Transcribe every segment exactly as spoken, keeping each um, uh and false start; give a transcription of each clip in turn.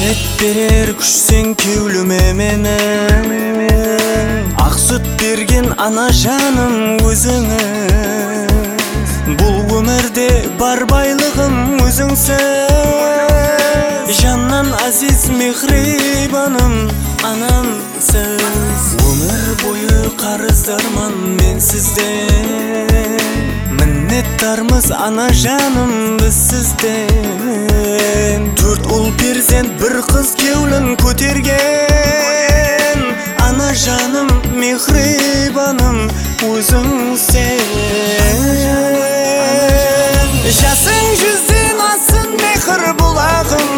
Мәдет берер күш сен кеуліме менен, ақ сүт берген ана жаным өзіңіз. Бұл өмірде бар байлығым өзіңсіз, жаннан азиз мехрибаным анамсыз. Өмір бойы қарыздарман мен сізден, миннеттармыз ана жаным біз сізден. Төрт ұл перзент бір қыз кеулін көтерген, ана жаным мехрибаным өзіңсен. Жасың жүзден асын мехр бұлағым,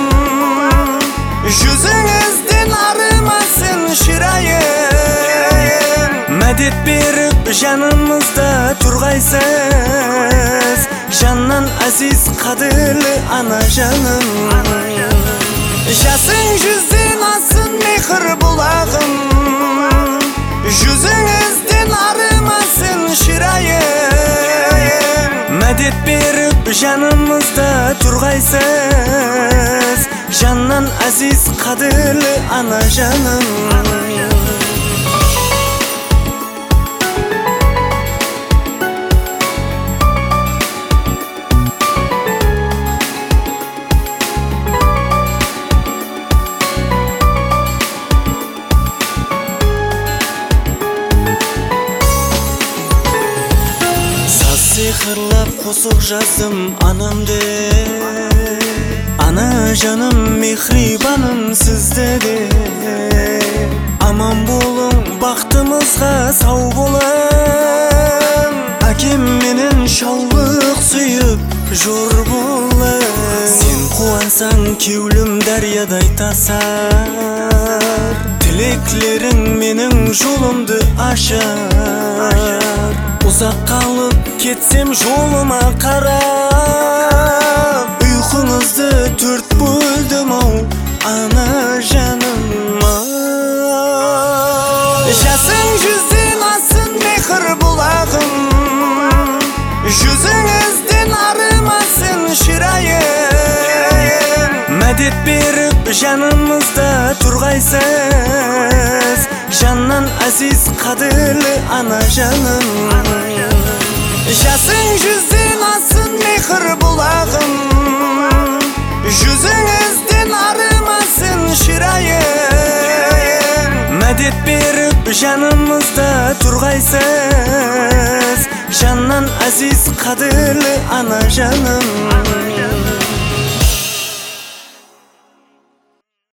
жүзіңізден арымасын шырайым. Мәдет беріп жанымызда тұрғайсыз, жаннан азиз қадірлі ана жаным. Жасың жүзден асын мехр бұлағым, жүзіңізден арымасын шырайым. Мәдет беріп жанымызда тұрғайсыз, жаннан азиз қадірлі ана жаным. Сиқырлап қосып жаздым анамды, ана жаным мехрибаным сізді де. Аман болың, бақтымызға сау болың, әкем менен шаулық сүйіп жор болың. Сен қуансаң кеулім дариядай тасар, тілеклерің менің жолымды ашар. Ұзақ қалып кетсем жолыма қарап, ұйқыңызды төрт бөлдім ау ана жаным. Жасың жүзден асын мехр бұлағым, жүзіңізден арымасын шырайым. Мәдет беріп жанымызда тұрғайсыз, жаннан азиз қадірлі ана жаным. Жасың жүзден асын мехр бұлағым, жүзіңізден арымасын шырайым. Мәдет беріп жанымызда тұрғайсыз, жаннан азиз қадірлі ана жаным.